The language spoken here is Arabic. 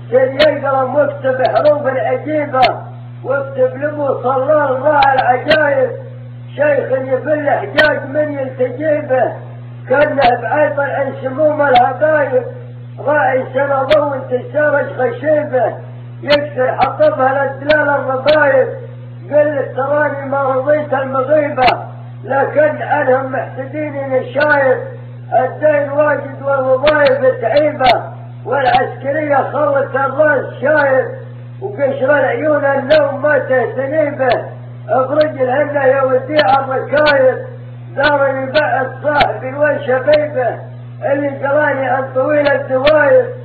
يقرأ مكتب حروف العجيبة واكتب لبو صلال راعي العجايب، شيخ يبل حجاج من يلتجيبه كانه بعيطر عن سموم الهدايب، راعي سنة ضو انتشارج خشيبه يكسر حطبها للدلال الربايب، قل تراني ما رضيت المغيبة لكن عنهم محسدين نشايب، الدين واجد والوظائف تعيبة والعسكرية خلت الراس شايب، وقشر العيون النوم ما تهتنيبه برجلهن يا وديع الركايب، دار يبعد صاحبي وشبيبه اللي قراني عن طويل الدوايب